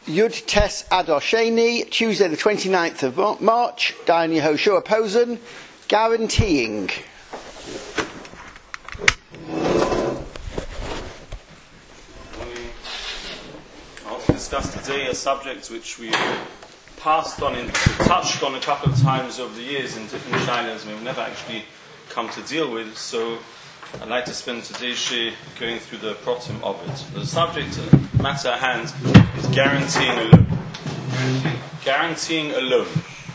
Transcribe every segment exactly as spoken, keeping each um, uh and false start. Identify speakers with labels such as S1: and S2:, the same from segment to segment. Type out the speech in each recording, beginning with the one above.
S1: Yud Tes Adar Sheni, Tuesday the twenty-ninth of March, Dayan Yehoshua Posen, guaranteeing.
S2: I want to discuss today a subject which we passed on and touched on a couple of times over the years in different shilas, and we've never actually come to deal with, so I'd like to spend today's share going through the protim of it. The subject, uh, matter at hand, is guaranteeing a loan. Guaranteeing a loan.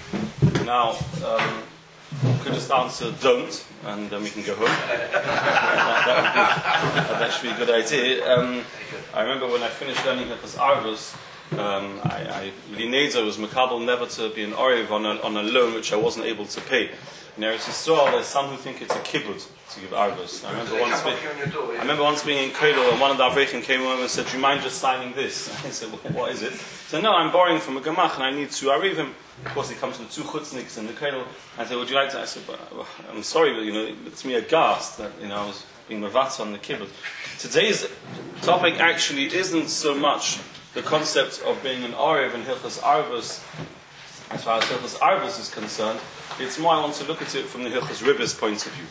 S2: Now, um, you could just answer don't, and then we can go home. that, that would be, that'd actually be a good idea. Um, I remember when I finished learning Hilchos Arvos, um, I, I Lineza was makabel never to be an orev on a, on a loan which I wasn't able to pay. In Eretz Yisrael, there's some who think it's a kibbud to give arvos. I remember once being, I remember once being in Kodel, and one of the Avrechim came over and said, "Do you mind just signing this?" I said, well, "What is it?" He said, "No, I'm borrowing from a gemach and I need to arivim." Of course, he comes to the two chutzniks in the Kodel. I said, "Would you like to?" I said, well, "I'm sorry, but you know, it's me aghast that you know I was being mavatz on the kibbud." Today's topic actually isn't so much the concept of being an orev in Hilchos Arvos, as far as Hilchos Arvos is concerned. It's more I want to look at it from the Hilchos Ribbis point of view.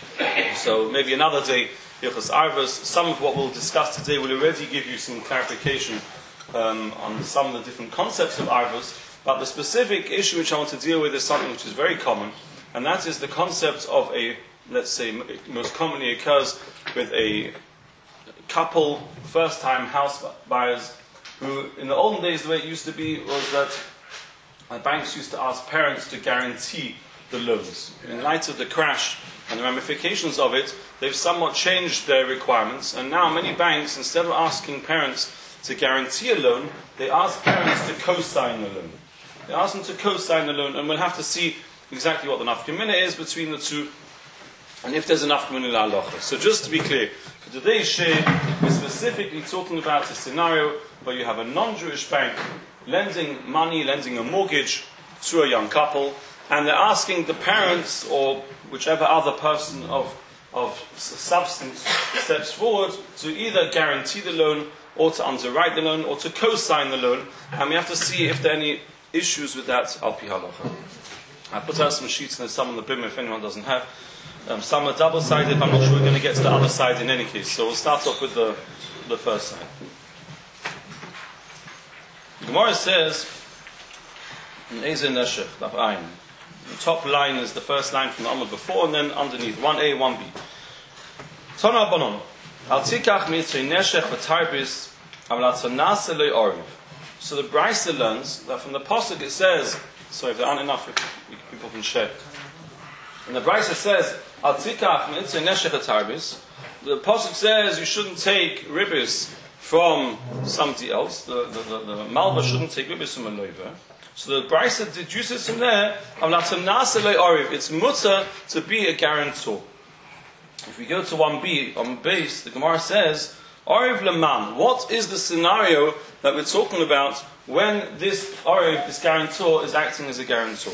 S2: So maybe another day, Hilchos Arvos, some of what we'll discuss today will already give you some clarification um, on some of the different concepts of Arvos, but the specific issue which I want to deal with is something which is very common, and that is the concept of a, let's say, most commonly occurs with a couple, first-time house buyers, who in the olden days the way it used to be was that Uh, banks used to ask parents to guarantee the loans. In light of the crash and the ramifications of it, they've somewhat changed their requirements, and now many banks, instead of asking parents to guarantee a loan, they ask parents to co-sign the loan. They ask them to co-sign the loan, and we'll have to see exactly what the nafkamina is between the two, and if there's a nafkamina la halacha. So just to be clear, for today's share, we're specifically talking about a scenario where you have a non-Jewish bank lending money, lending a mortgage to a young couple, and they're asking the parents or whichever other person of, of substance steps forward to either guarantee the loan or to underwrite the loan or to co-sign the loan, and we have to see if there are any issues with that al pi halacha. I put out some sheets and there's some on the brim if anyone doesn't have. Um, some are double-sided, but I'm not sure we're going to get to the other side in any case, so we'll start off with the, the first side. The Gemara says, in Ezer Neshech, Daf Ayin, the top line is the first line from the Amud before, and then underneath, one A, one B. Tana Bonon, Al Tikach Mitzvei Neshech V'Tarbis, Aval Atzanase Lo Oriv. So the Brisa learns that from the Pasuk it says, sorry if there aren't enough, people can share. And the Brisa says, Al Tikach Mitzvei Neshech V'Tarbis, the Pasuk says you shouldn't take ribbis from somebody else. The, the, the, the Malva shouldn't take ribbis from a loiver. So the Brisa deduces from there, it's mutter to be a guarantor. If we go to one B, on base, the Gemara says, Oriv Laman, what is the scenario that we're talking about when this Oriv, this guarantor, is acting as a guarantor?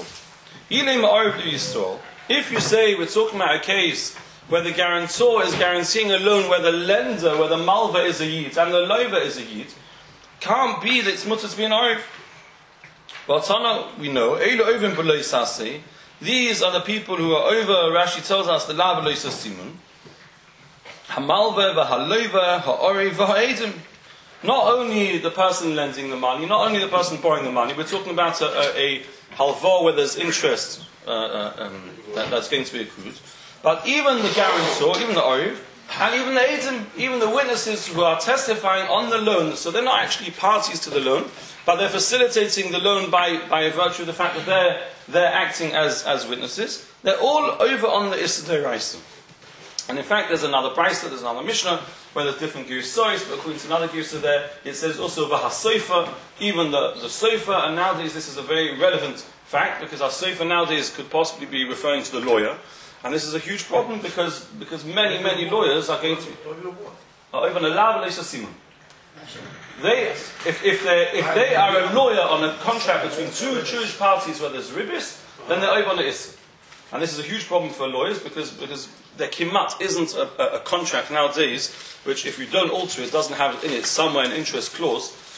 S2: If you say we're talking about a case where the guarantor is guaranteeing a loan where the lender, where the malva is a yid, and the loiva is a yid, can't be that it's mutter to be an oriv. Well, Tana, we know, Eilu ovim b'lo sasi, these are the people who are over, Rashi tells us, the la b'lo sasimun, hamalva, v'haloiva, ha'oriv, v'ha'edim. Not only the person lending the money, not only the person borrowing the money, we're talking about a, a, a halva where there's interest uh, uh, um, that, that's going to be accrued. But even the guarantor, even the oriv, and even the edim, even the witnesses who are testifying on the loan, so they're not actually parties to the loan, but they're facilitating the loan by, by virtue of the fact that they're, they're acting as, as witnesses, they're all over on the Issa D'Oraisa. And in fact, there's another Brisa, there's another Mishnah, where there's different Girusois, but according to another Girusa there, it says also V'ha-Sofa, even the, the sofa, and nowadays this is a very relevant fact, because our sofa nowadays could possibly be referring to the lawyer. And this is a huge problem because because many, many lawyers are going to are even allowed to simon. They if if they if they are a lawyer on a contract between two Jewish parties where there's ribbis, then they're over on the issa. And this is a huge problem for lawyers because because their kimat isn't a, a, a contract nowadays, which if you don't alter it doesn't have in it somewhere an interest clause.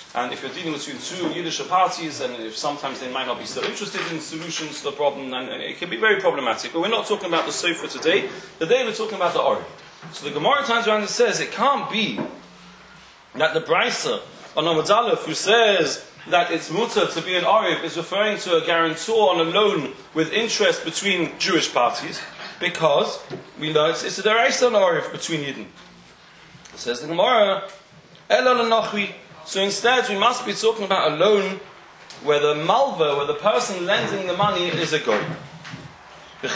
S2: And if you're dealing between two Yiddish parties, and if sometimes they might not be so interested in solutions to the problem, then it can be very problematic. But we're not talking about the sofa today. Today we're talking about the Oriv. So the Gemara turns around and says, it can't be that the Brisa on Amud Aleph, who says that it's mutter to be an Oriv, is referring to a guarantor on a loan with interest between Jewish parties, because we know it's, it's a Deraisa on Oriv between Yidden. Says the Gemara, Ela l'nochri. So instead, we must be talking about a loan where the malva, where the person lending the money, is a goy. So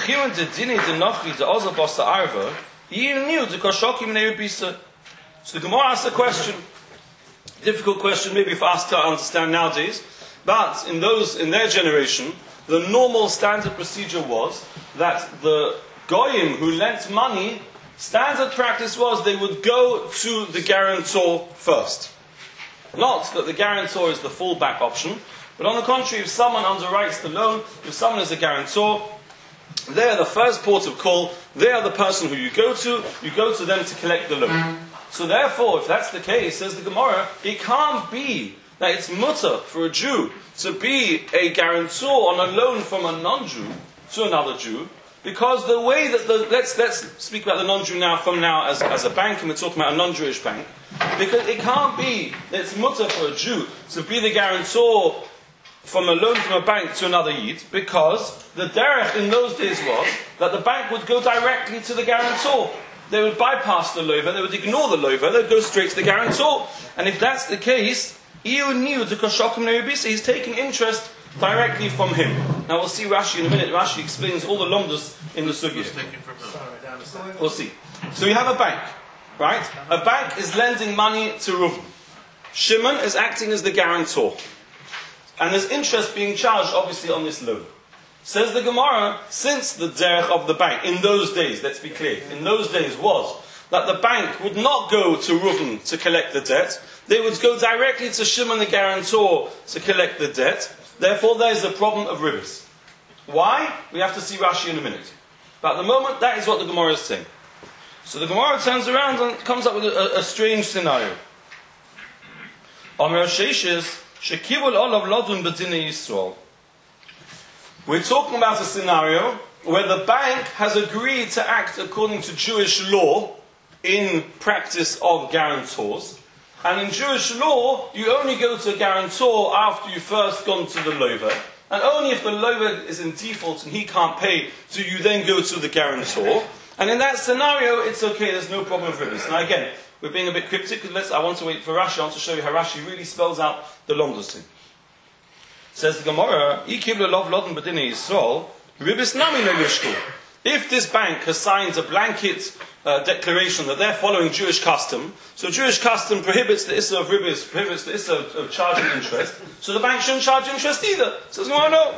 S2: the Gemara asks a question, difficult question maybe for us to understand nowadays, but in those in their generation, the normal standard procedure was that the goyim who lent money, standard practice was they would go to the guarantor first. Not that the guarantor is the fallback option, but on the contrary, if someone underwrites the loan, if someone is a guarantor, they are the first port of call, they are the person who you go to, you go to them to collect the loan. So therefore, if that's the case, says the Gemara, it can't be that it's mutter for a Jew to be a guarantor on a loan from a non-Jew to another Jew, because the way that the, let's let's speak about the non-Jew now from now as, as a bank, and we're talking about a non-Jewish bank, because it can't be that it's mutter for a Jew to be the guarantor from a loan from a bank to another Yid, because the derech in those days was that the bank would go directly to the guarantor. They would bypass the lover, they would ignore the lover, they'd go straight to the guarantor. And if that's the case, he's taking interest directly from him. Now we'll see Rashi in a minute. Rashi explains all the lomdas in the sugya. We'll see. So you have a bank, right? A bank is lending money to Reuven. Shimon is acting as the guarantor. And there's interest being charged, obviously, on this loan. Says the Gemara, since the derech of the bank, in those days, let's be clear, in those days was that the bank would not go to Reuven to collect the debt, they would go directly to Shimon the guarantor to collect the debt. Therefore, there is a problem of ribbis. Why? We have to see Rashi in a minute. But at the moment, that is what the Gemara is saying. So the Gemara turns around and comes up with a, a, a strange scenario. We're talking about a scenario where the bank has agreed to act according to Jewish law in practice of guarantors. And in Jewish law, you only go to a guarantor after you've first gone to the lover. And only if the lover is in default and he can't pay, do you then go to the guarantor. And in that scenario, it's okay, there's no problem with ribbis. Now again, we're being a bit cryptic, because let's, I want to wait for Rashi, I want to show you how Rashi really spells out the lomdos thing. Says the Gemara, if this bank has signed a blanket uh, declaration that they're following Jewish custom, so Jewish custom prohibits the issa of ribbis, prohibits the issa of, of charging interest, so the bank shouldn't charge interest either. Says the Gemara, no.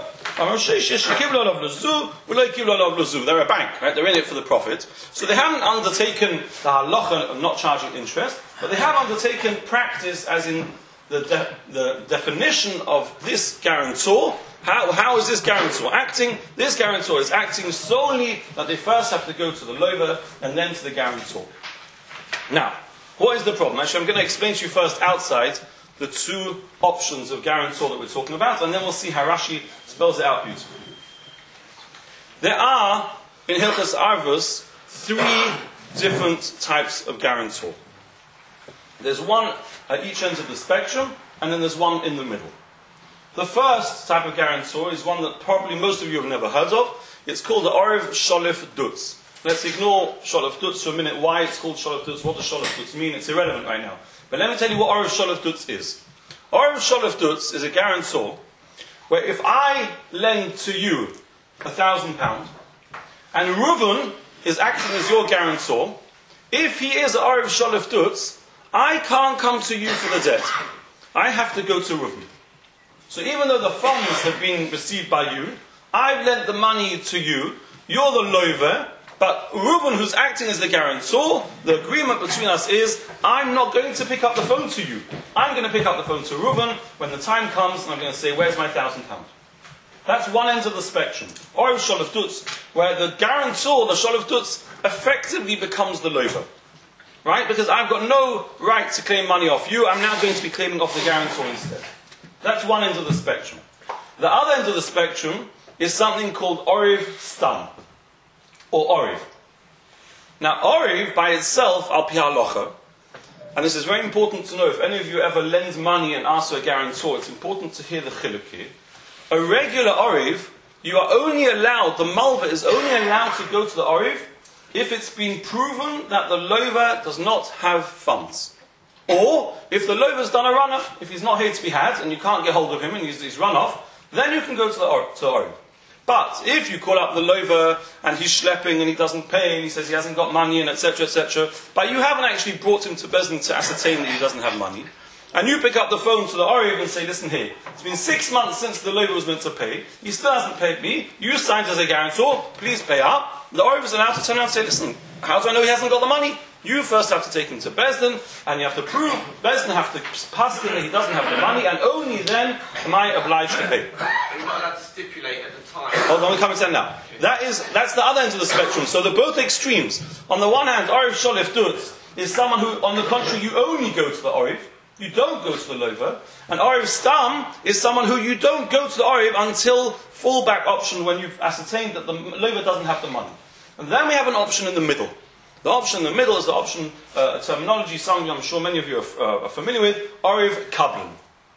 S2: They're a bank, right? They're in it for the profit. So they haven't undertaken the halacha of not charging interest, but they have undertaken practice as in the, de- the definition of this guarantor. How, how is this guarantor acting? This guarantor is acting solely that they first have to go to the lover and then to the guarantor. Now, what is the problem? Actually, I'm going to explain to you first outside the two options of guarantor that we're talking about, and then we'll see how Rashi spells it out beautifully. There are, in Hilchos Arvos, three different types of guarantor. There's one at each end of the spectrum, and then there's one in the middle. The first type of guarantor is one that probably most of you have never heard of. It's called the Oriv Sholef Dutz. Let's ignore Sholef Dutz for a minute. Why it's called Sholef Dutz, what does Sholef Dutz mean? It's irrelevant right now. But let me tell you what Oriv Sholef Dutz is. Oriv Sholef Dutz is a guarantor where if I lend to you a thousand pounds, and Reuven is acting as your guarantor, if he is Oriv Sholef Dutz, I can't come to you for the debt. I have to go to Reuven. So even though the funds have been received by you, I've lent the money to you, you're the lover, but Reuven, who's acting as the guarantor, the agreement between us is, I'm not going to pick up the phone to you. I'm going to pick up the phone to Reuven when the time comes, and I'm going to say, where's my thousand pounds? That's one end of the spectrum. Or Sholef Dutz, where the guarantor, the Sholef Dutz, effectively becomes the lover. Right? Because I've got no right to claim money off you. I'm now going to be claiming off the guarantor instead. That's one end of the spectrum. The other end of the spectrum is something called Oriv Stam, or Oriv. Now, Oriv by itself, al pi halacha, and this is very important to know, if any of you ever lend money and ask for a guarantor, it's important to hear the chiluk here. A regular Oriv, you are only allowed, the malva is only allowed to go to the Oriv if it's been proven that the lover does not have funds. Or, if the lover's done a run-off, if he's not here to be had, and you can't get hold of him and he's, he's run off, then you can go to the or- to Oriv. But, if you call up the lover, and he's schlepping, and he doesn't pay, and he says he hasn't got money, and et cetera, et cetera, but you haven't actually brought him to Bezdin to ascertain that he doesn't have money, and you pick up the phone to the Oriv and say, listen here, it's been six months since the lover was meant to pay, he still hasn't paid me, you signed as a guarantor, please pay up. The Oriv is allowed to turn around and say, listen, how do I know he hasn't got the money? You first have to take him to Bezdin, and you have to prove, Bezdin have to pass him that he doesn't have the money, and only then am I obliged to pay.
S3: You're not allowed to stipulate at the time.
S2: Hold on, we're coming to that now. That is, that's the other end of the spectrum. So they're both extremes. On the one hand, Oriv Sholef Dutz is someone who, on the contrary, you only go to the Oriv. You don't go to the lover. And Oriv Stam is someone who you don't go to the Oriv until fallback option when you've ascertained that the lover doesn't have the money. And then we have an option in the middle. The option in the middle is the option, uh, a terminology, some I'm sure many of you are, uh, are familiar with, Oriv Kablan.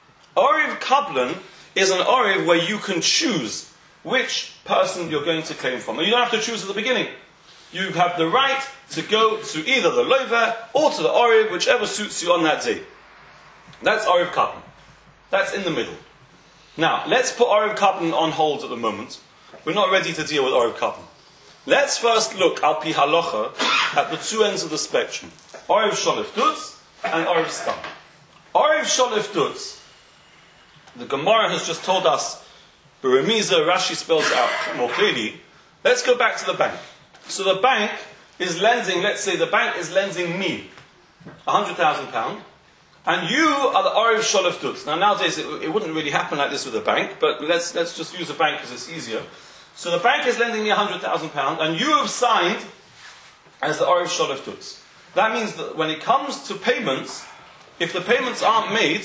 S2: Oriv Kablan is an Oriv where you can choose which person you're going to claim from. And you don't have to choose at the beginning. You have the right to go to either the lover or to the Oriv, whichever suits you on that day. That's Oriv Kablan. That's in the middle. Now, let's put Oriv Kablan on hold at the moment. We're not ready to deal with Oriv Kablan. Let's first look al pi halacha at the two ends of the spectrum. Oriv Sholef Dutz and Oriv Stam. Oriv Sholef Dutz, the Gemara has just told us, Beremiza, Rashi spells it out more clearly. Let's go back to the bank. So the bank is lending, let's say the bank is lending me one hundred thousand pounds, and you are the Oriv Sholef Dutz. Now nowadays it, it wouldn't really happen like this with a bank, but let's, let's just use a bank because it's easier. So the bank is lending me one hundred thousand pounds, and you have signed as the Oriv Sholef Dutz. That means that when it comes to payments, if the payments aren't made,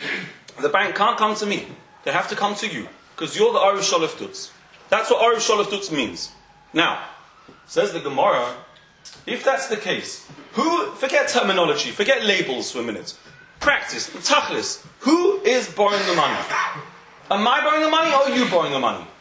S2: the bank can't come to me. They have to come to you, because you're the Oriv Sholef Dutz. That's what Oriv Sholef Dutz means. Now, says the Gemara, if that's the case, who, forget terminology, forget labels for a minute. Practice, tachlis, who is borrowing the money? Am I borrowing the money, or are you borrowing the money?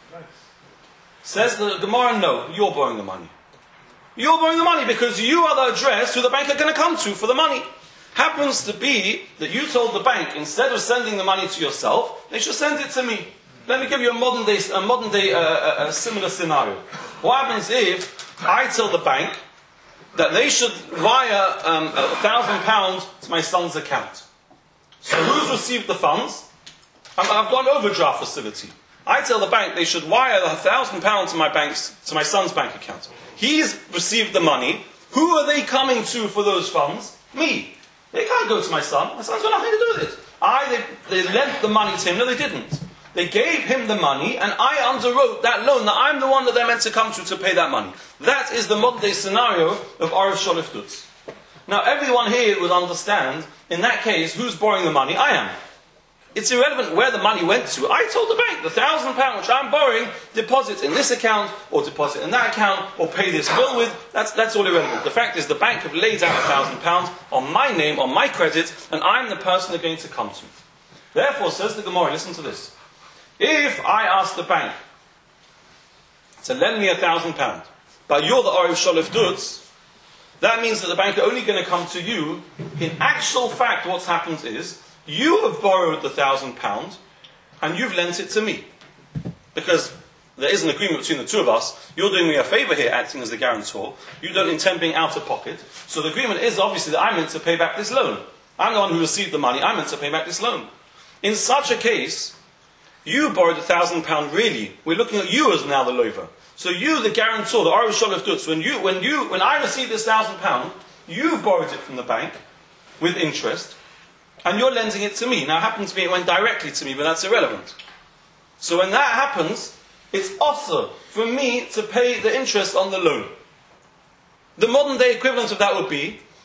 S2: Says the Gemara, no, you're borrowing the money. You're borrowing the money because you are the address who the bank are going to come to for the money. Happens to be that you told the bank, instead of sending the money to yourself, they should send it to me. Let me give you a modern day, a modern day, uh, a, a similar scenario. What happens if I tell the bank that they should wire um, a thousand pounds to my son's account? So who's received the funds? I've got an overdraft facility. I tell the bank they should wire a thousand pounds to my bank's, to my son's bank account. He's received the money. Who are they coming to for those funds? Me. They can't go to my son. My son's got nothing to do with it. I, they, they lent the money to him. No, they didn't. They gave him the money, and I underwrote that loan that I'm the one that they're meant to come to to pay that money. That is the modern day scenario of Oriv Sholef Dutz. Now, everyone here would understand, in that case, who's borrowing the money? I am. It's irrelevant where the money went to. I told the bank, the thousand pound which I'm borrowing, deposit in this account, or deposit in that account, or pay this bill with. That's, that's all irrelevant. The fact is the bank have laid out a thousand pounds on my name, on my credit, and I'm the person they're going to come to. Therefore, says the Gemara, listen to this. If I ask the bank to lend me a thousand pounds, but you're the Oriv Sholef Dutz, that means that the bank are only going to come to you. In actual fact, what's happened is, you have borrowed the thousand pounds, and you've lent it to me. Because there is an agreement between the two of us. You're doing me a favour here, acting as the guarantor. You don't intend being out of pocket. So the agreement is obviously that I'm meant to pay back this loan. I'm the one who received the money. I'm meant to pay back this loan. In such a case, you borrowed a thousand pound really. We're looking at you as now the lover. So you, the guarantor, the Oriv Sholef Dutz, when you, when you, when I received this thousand pound, you borrowed it from the bank with interest. And you're lending it to me. Now, it happened to me, it went directly to me, but that's irrelevant. So when that happens, it's also for me to pay the interest on the loan. The modern day equivalent of that would be,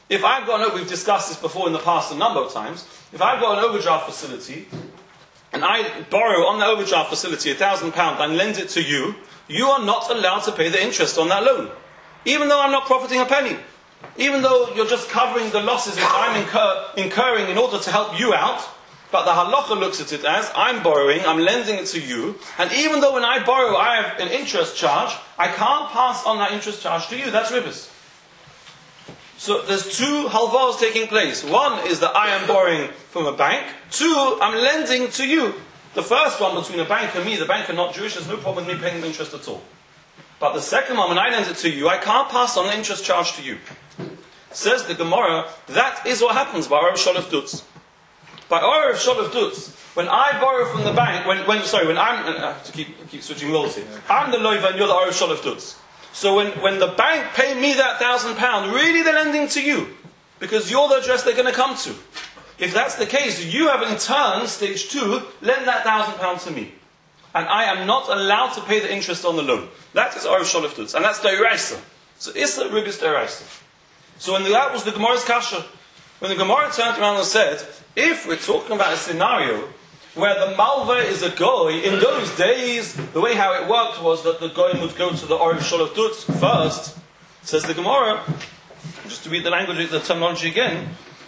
S2: If I've got an, we've discussed this before in the past a number of times, if I've got an overdraft facility, and I borrow on the overdraft facility a thousand pounds and lend it to you, you are not allowed to pay the interest on that loan. Even though I'm not profiting a penny. Even though you're just covering the losses which I'm incur, incurring in order to help you out, but the halacha looks at it as, I'm borrowing, I'm lending it to you, and even though when I borrow I have an interest charge, I can't pass on that interest charge to you. That's ribis. So there's two halvahs taking place. One is that I am borrowing from a bank. Two, I'm lending to you. The first one between a bank and me, the bank are not Jewish, there's no problem with me paying the interest at all. But the second one, when I lend it to you, I can't pass on the interest charge to you. Says the Gemara, that is what happens by Orav Sholof Dutz. By Orav Sholof Dutz, when I borrow from the bank, when, when sorry, when I'm, I have to keep, keep switching roles here. I'm the loiva and you're the Orav Sholof Dutz. So when, when the bank pay me that thousand pound, really they're lending to you. Because you're the address they're going to come to. If that's the case, you have in turn, stage two, lend that thousand pound to me. And I am not allowed to pay the interest on the loan. That is Orav Sholof Dutz. And that's Deiraisa. So Issa Ribis Deiraisa. So when the, that was the Gemara's kasha. When the Gemara turned around and said, if we're talking about a scenario where the malva is a goy, in those days, the way how it worked was that the goy would go to the Orav Sholof Dutz first, says the Gemara, just to read the language, the terminology again,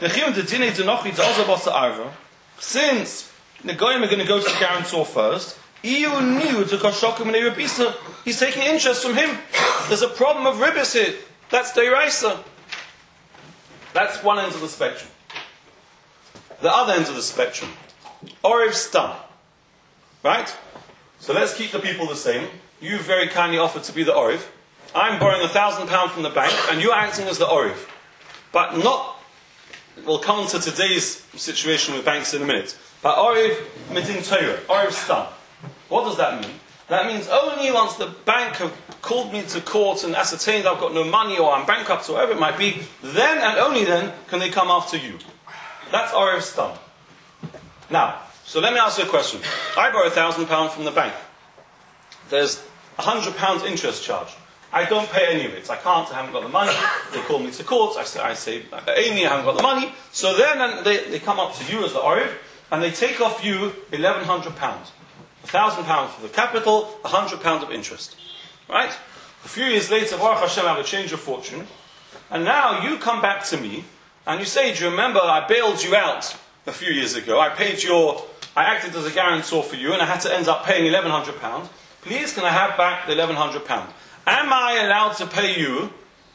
S2: since the goyim are going to go to the guarantor first, he's taking interest from him. There's a problem of ribis here. That's deiraisa. That's one end of the spectrum. The other end of the spectrum, Orav Stam. Right? So let's keep the people the same. You very kindly offered to be the Orav. I'm borrowing a thousand pounds from the bank, and you're acting as the Orav. But not, we'll come on to today's situation with banks in a minute. But Orav Mitin Torah, Orav Stam. What does that mean? That means only once the bank have called me to court and ascertained I've got no money or I'm bankrupt or whatever it might be, then and only then can they come after you. That's Orav Stam. Now, so let me ask you a question. I borrow a thousand pounds from the bank. There's a hundred pounds interest charge. I don't pay any of it. I can't, I haven't got the money. They call me to court. I say, I say Amy, I haven't got the money. So then they, they come up to you as the Orav and they take off you eleven hundred pounds. A thousand pounds for the capital, a hundred pounds of interest. Right? A few years later, Baruch Hashem, I have a change of fortune. And now you come back to me and you say, do you remember I bailed you out a few years ago? I paid your, I acted as a guarantor for you and I had to end up paying eleven hundred pounds. Please can I have back the eleven hundred pounds? Am I allowed to pay you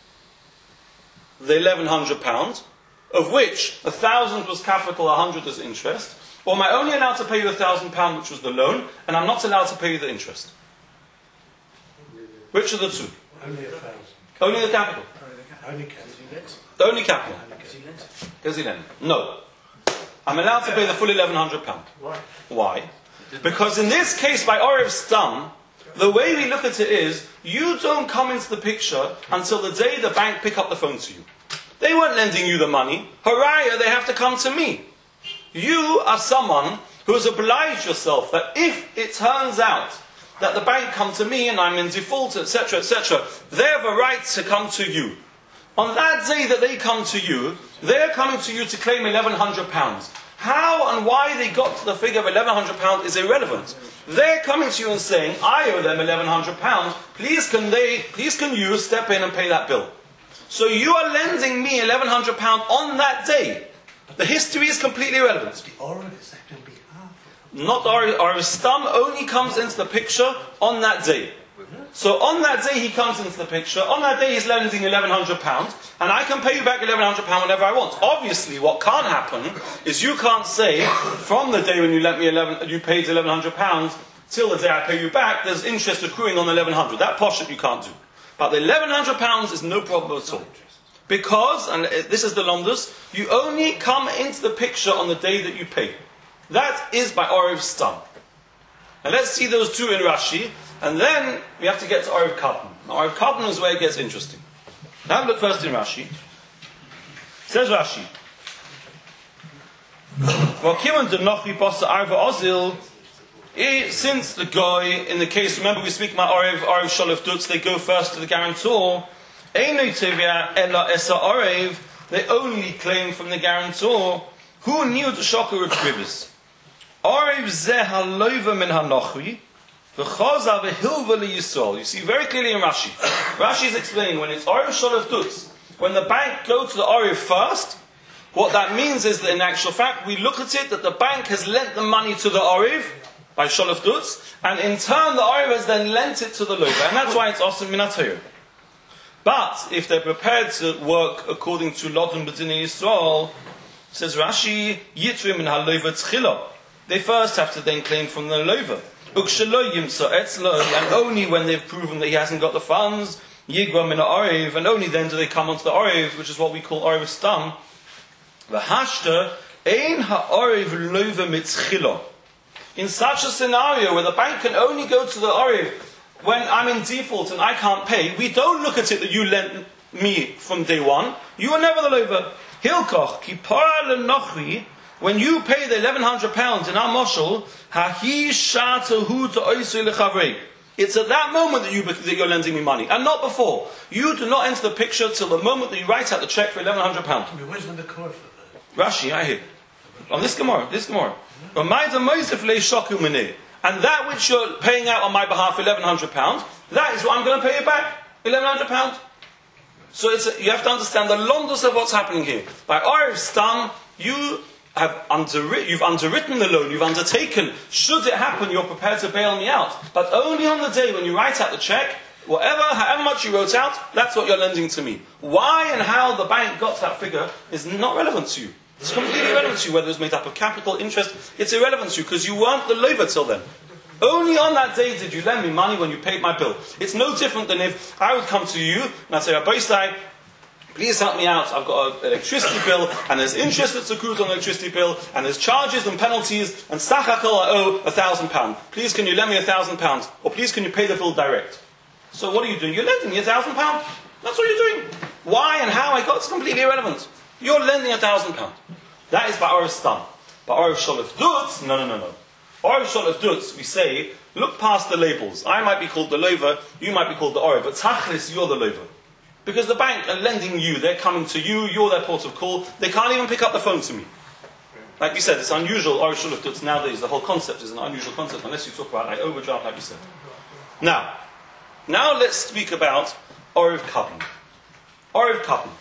S2: the eleven hundred pounds, of which a thousand was capital, a hundred is interest? Or am I only allowed to pay you a thousand pounds, which was the loan, and I'm not allowed to pay you the interest? Which of the two?
S4: Only a thousand.
S2: Only the capital.
S4: Only capital.
S2: Only capital. Gezilent. No. I'm allowed to pay the full eleven hundred pounds.
S4: Why?
S2: Why? Because in this case, by Orav Stam, the way we look at it is, you don't come into the picture until the day the bank pick up the phone to you. They weren't lending you the money. Haraya, they have to come to me. You are someone who has obliged yourself that if it turns out that the bank come to me and I'm in default, et cetera, et cetera, they have a right to come to you. On that day that they come to you, they're coming to you to claim eleven hundred pounds. How and why they got to the figure of eleven hundred pounds is irrelevant. They're coming to you and saying, I owe them eleven hundred pounds, please can they, please can you step in and pay that bill. So you are lending me eleven hundred pounds on that day. The history is completely irrelevant.
S4: The Orav is acting on behalf of...
S2: Not Orav. Orav Stam only comes into the picture on that day. So on that day he comes into the picture. On that day he's lending eleven hundred pounds, and I can pay you back eleven hundred pounds whenever I want. Obviously, what can't happen is you can't say from the day when you lent me eleven, you paid eleven hundred pounds till the day I pay you back. There's interest accruing on the eleven hundred. That poshut you can't do. But the eleven hundred pounds is no problem at all. Because, and this is the Lomdus, you only come into the picture on the day that you pay. That is by Orav Stam. And let's see those two in Rashi, and then we have to get to Orav Katan. Now, Orav Katan is where it gets interesting. Now, have a look first in Rashi. Says Rashi, since the guy, in the case, remember we speak about Orav, Orav Sholof Dutz, they go first to the guarantor. The they only claim from the guarantor. Who knew the shocker of Kribis? Orev zeh haloiva min hanochri, v'choza v'hilva li Yisrael. You see very clearly in Rashi. Rashi is explaining when it's Orev Sholav Dutz, when the bank go to the Orev first, what that means is that in actual fact, we look at it that the bank has lent the money to the Orev by Sholav Dutz, and in turn the Orev has then lent it to the Loiva, and that's why it's Osam Minatayr. But if they're prepared to work according to Lodin B'dinei Yisrael, says Rashi, Yitrim in Haloiva Tzchila. They first have to then claim from the Loiva. Ukshelo Yimsa Etzlo, and only when they've proven that he hasn't got the funds, Yigvam in Orev, and only then do they come onto the Orev, which is what we call Orev Stam. V'hashta Ein HaOrev Loiva Mitzchila. In such a scenario where the bank can only go to the Orev when I'm in default and I can't pay, we don't look at it that you lent me from day one. You were never the Loiva. Hilkoch, Kipara Lenochri, when you pay the eleven hundred pounds in our moshel, Hahi Shatahu to Oisui Lechavrei. It's at that moment that, you, that you're lending me money, and not before. You do not enter the picture till the moment that you write out the check for eleven hundred pounds.
S4: Where's the core for that?
S2: Rashi, I hear. On this Gemara, this Gemara. And that which you're paying out on my behalf, eleven hundred pounds, that is what I'm going to pay you back, eleven hundred pounds. So it's a, you have to understand the londus of what's happening here. By Orev Stam, you have underwritten, you've underwritten the loan, you've undertaken, should it happen, you're prepared to bail me out. But only on the day when you write out the check, whatever, however much you wrote out, that's what you're lending to me. Why and how the bank got that figure is not relevant to you. It's completely irrelevant to you, whether it's made up of capital, interest, it's irrelevant to you, because you weren't the loiva till then. Only on that day did you lend me money when you paid my bill. It's no different than if I would come to you and I'd say, Rabbi Isai, please help me out, I've got an electricity bill, and there's interest that's accrued on the electricity bill, and there's charges and penalties, and sachakol I owe a thousand pounds. Please can you lend me a thousand pounds? Or please can you pay the bill direct? So what are you doing? You're lending me a thousand pounds. That's what you're doing. Why and how I got it's completely irrelevant. You're lending a thousand pounds. That is by Orev Stam. By Orev Sholav Dutz, no, no, no, no. Orev Sholav Dutz, we say, look past the labels. I might be called the loiva, you might be called the Orev, but Tachlis, you're the loiva. Because the bank are lending you, they're coming to you, you're their port of call, they can't even pick up the phone to me. Like we said, it's unusual, Orev Sholav Dutz nowadays, the whole concept is an unusual concept, unless you talk about like overdraft, like you said. Now, now let's speak about Orev Kaplan. Orev Kaplan.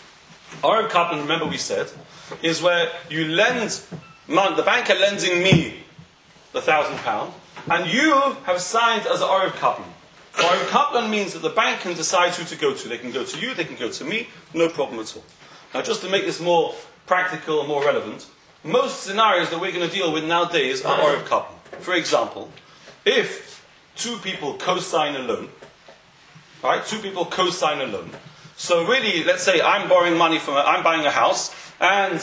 S2: Orev Kaplan, remember we said, is where you lend, money, the bank are lending me the thousand pound, and you have signed as an Orev Kaplan. Orev Kaplan means that the bank can decide who to go to. They can go to you, they can go to me, no problem at all. Now just to make this more practical and more relevant, most scenarios that we're going to deal with nowadays are Orev Kaplan. For example, if two people co-sign a loan, right, two people co-sign a loan, so really, let's say I'm borrowing money from, a, I'm buying a house, and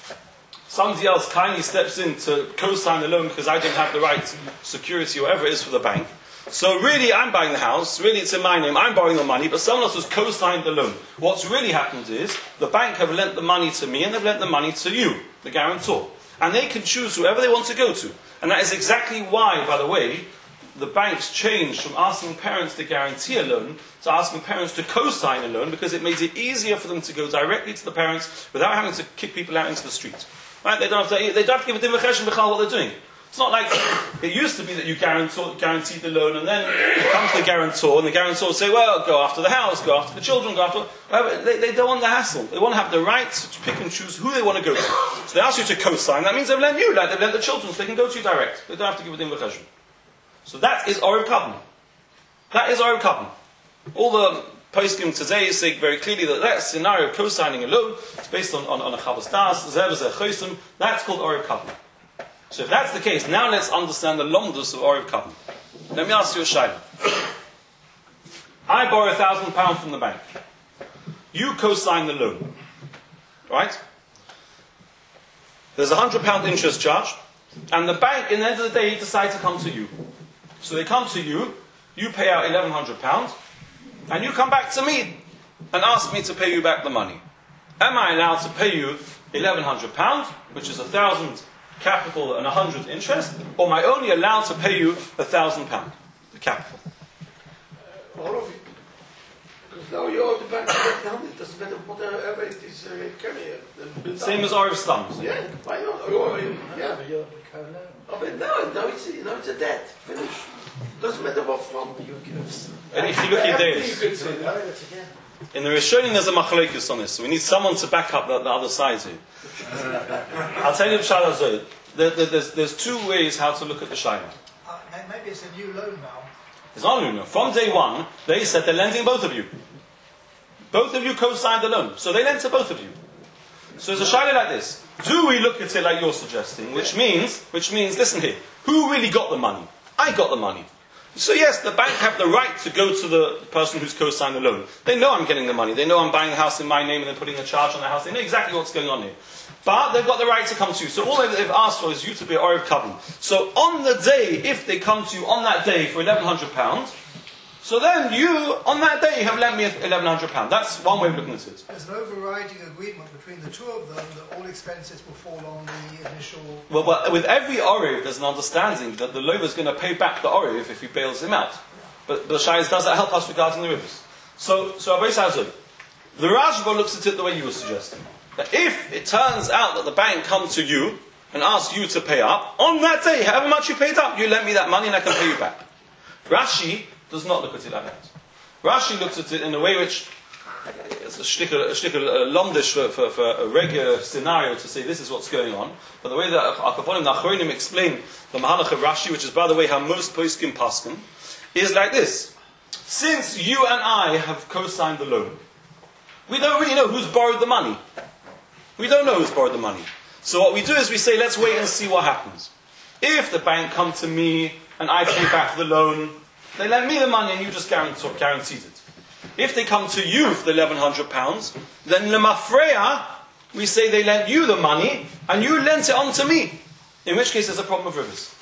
S2: somebody else kindly steps in to co-sign the loan because I don't have the right security or whatever it is for the bank. So really, I'm buying the house, really it's in my name, I'm borrowing the money, but someone else has co-signed the loan. What's really happened is, the bank have lent the money to me and they've lent the money to you, the guarantor. And they can choose whoever they want to go to. And that is exactly why, by the way, the banks changed from asking parents to guarantee a loan to asking parents to co-sign a loan, because it makes it easier for them to go directly to the parents without having to kick people out into the street. Right? They don't have to, they don't have to give a dimacheshem b'chal what they're doing. It's not like it used to be that you guarantor, guaranteed the loan and then you come to the guarantor and the guarantor will say, well, go after the house, go after the children, go after... Whatever. They, they don't want the hassle. They want to have the right to pick and choose who they want to go to. So they ask you to co-sign. That means they've lent you, like they've lent the children, so they can go to you direct. They don't have to give a dimacheshem. So that is Orev Kaplan. That is Orev Kaplan. All the poskim today say very clearly that that scenario of co-signing a loan is based on, on, on a chavos das, zevazeh chosim, that's called Orev Kaplan. So if that's the case, now let's understand the lomdus of Orev Kaplan. Let me ask you a shayla. I borrow a thousand pounds from the bank. You co-sign the loan. Right? There's a hundred pound interest charge, and the bank, in the end of the day, decides to come to you. So they come to you, you pay out eleven hundred pounds, and you come back to me and ask me to pay you back the money. Am I allowed to pay you eleven hundred pounds, which is a thousand capital and a hundred interest, or am I only allowed to pay you a thousand pounds, the capital?
S3: All of it. Because now you owe the bank eleven
S4: can't. It doesn't matter whatever it is uh, carry, uh,
S2: Same as Arif Stams.
S4: Yeah, why not? Or, uh, yeah. I mean, no, no, it's, no, it's a debt. Finish. Doesn't matter what from.
S2: And if you look at this, in the Rishonim there's a machlokes on this. So we need someone to back up the, the other side here. I'll tell you the Shaila Zohar. There, there, there's, there's two ways how to look at the Shaila.
S5: Uh, maybe it's a new loan now.
S2: It's not a new loan. From day one, they said they're lending both of you. Both of you co-signed the loan. So they lent to both of you. So there's a Shaila like this. Do we look at it like you're suggesting? Which means, which means, listen here, who really got the money? I got the money. So yes, the bank have the right to go to the person who's co-signed the loan. They know I'm getting the money. They know I'm buying the house in my name and they're putting a charge on the house. They know exactly what's going on here. But they've got the right to come to you. So all they've asked for is you to be Orev Kabbalah. So on the day, if they come to you on that day for eleven hundred pounds, so then you, on that day, have lent me eleven hundred pounds. That's one way of looking at it.
S5: There's an overriding agreement between the two of them that all expenses will fall on the initial...
S2: Well, but with every Orev, there's an understanding that the lover is going to pay back the Orev if he bails him out. But the Shais, does that help us regarding the rivers? So, so Abai Sazul, the Rashba looks at it the way you were suggesting. That if it turns out that the bank comes to you and asks you to pay up, on that day, however much you paid up, you lend me that money and I can pay you back. Rashi does not look at it like that. Rashi looks at it in a way which it's a shtickle, a shtickle, a lomdish for, for, for a regular scenario to say this is what's going on. But the way that Akaponim Nachronim explain the Mahalach of Rashi, which is by the way how most poskim paskin, is like this. Since you and I have co-signed the loan, we don't really know who's borrowed the money. We don't know who's borrowed the money. So what we do is we say, let's wait and see what happens. If the bank come to me and I pay back the loan, they lend me the money and you just guaranteed it. If they come to you for the eleven hundred pounds, then lemafreya, we say they lent you the money and you lent it on to me. In which case there's a problem of rivers.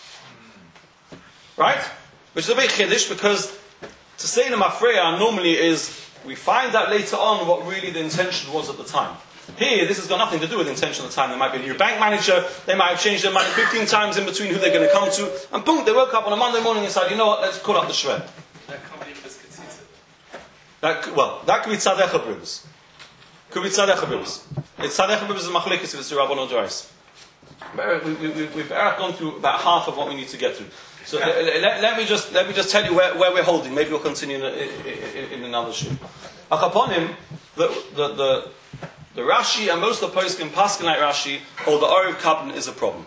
S2: Right? Which is a bit chiddush because to say lemafreya normally is, we find out later on what really the intention was at the time. Here, this has got nothing to do with intention at the time. There might be a new bank manager, they might have changed their mind fifteen times in between who they're going to come to, and boom, they woke up on a Monday morning and said, you know what, let's call up the shred.
S3: That can't be Biskatita.
S2: That, well, that could be Tzadecha Bribs. Could be Tzadecha Bribs. It's Tzadecha Bribs is Machlekes if it's Rabbon or Dorais. We, we, we, we've gone through about half of what we need to get through. So let, let, let me just let me just tell you where, where we're holding. Maybe we'll continue in, in, in another show. Akaponim, the the the The Rashi and most of the poskim paskin like Rashi, or the Orev Kabbalah is a problem.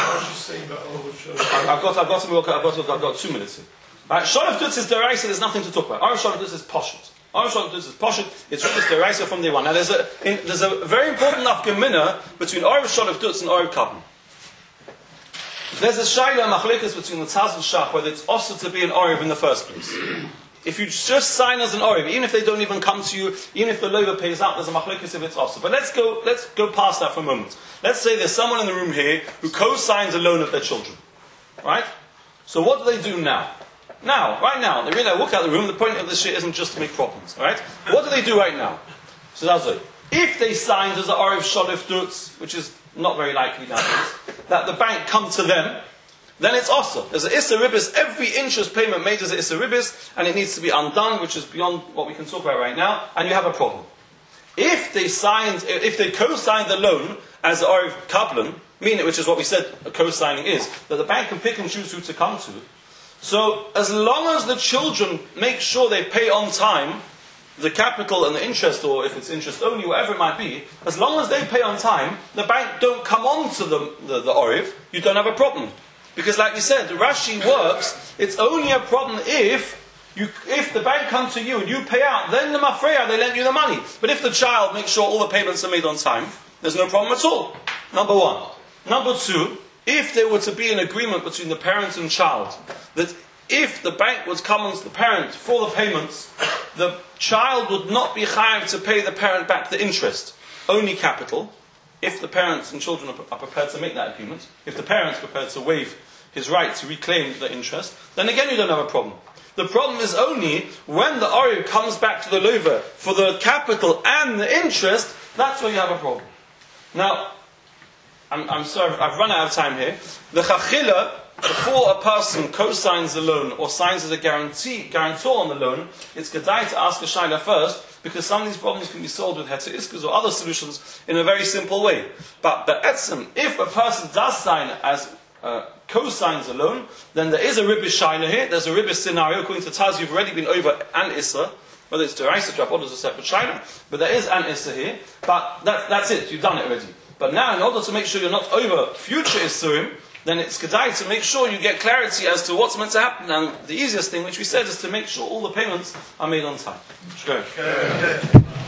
S2: I've got, I've got, to, I've got, I've got two minutes here. Right, Sholav Dutz is deraisa. There's nothing to talk about. Orev Sholav Dutz is poshut. Orev Sholav Dutz is poshut. It's Rukus deraisa from day one. Now there's a in, there's a very important nafkamina between Orev Sholav Dutz and Orev Kabbalah. There's a shayla machlekes between the Taz and Shach whether it's also to be an Orev in the first place. If you just sign as an Orev, even if they don't even come to you, even if the lover pays out, there's a machlokes if it's also. But let's go, let's go past that for a moment. Let's say there's someone in the room here who co-signs a loan of their children. Right? So what do they do now? Now, right now, they really walk out of the room. The point of this shit isn't just to make problems. Right? What do they do right now? So that's it. If they signed as an Orev Sholif Dutz, which is not very likely nowadays, that the bank come to them, then it's also. There's an Issa Ribis, every interest payment made is an Issa Ribis, and it needs to be undone, which is beyond what we can talk about right now, and you have a problem. If they signed, if they co-signed the loan as Orev Kabbalah, meaning, which is what we said a co-signing is, that the bank can pick and choose who to come to, so as long as the children make sure they pay on time, the capital and the interest, or if it's interest only, whatever it might be, as long as they pay on time, the bank don't come on to the, the, the Orev, you don't have a problem. Because like we said, Rashi works, it's only a problem if you, if the bank comes to you and you pay out, then the mafreya, they lend you the money. But if the child makes sure all the payments are made on time, there's no problem at all. Number one. Number two, if there were to be an agreement between the parent and child, that if the bank would come on to the parent for the payments, the child would not be chayav to pay the parent back the interest, only capital. If the parents and children are prepared to make that agreement, if the parents are prepared to waive his right to reclaim the interest, then again you don't have a problem. The problem is only when the Orev comes back to the lover for the capital and the interest, that's where you have a problem. Now, I'm, I'm sorry, I've run out of time here. The chachila, before a person co-signs a loan or signs as a guarantee, guarantor on the loan, it's kedai to ask a shayla first, because some of these problems can be solved with Heter Iskus or other solutions in a very simple way. But Be'etzem, if a person does sign as uh, co-signs alone, then there is a Ribbish Shaina here, there's a Ribbish scenario. According to Taz, you've already been over an Issa, whether it's Deraisa Drap or there's a separate Shaina, but there is an Issa here, but that, that's it, you've done it already. But now, in order to make sure you're not over future Issurim, then it's kedai to make sure you get clarity as to what's meant to happen. And the easiest thing, which we said, is to make sure all the payments are made on time. Sure.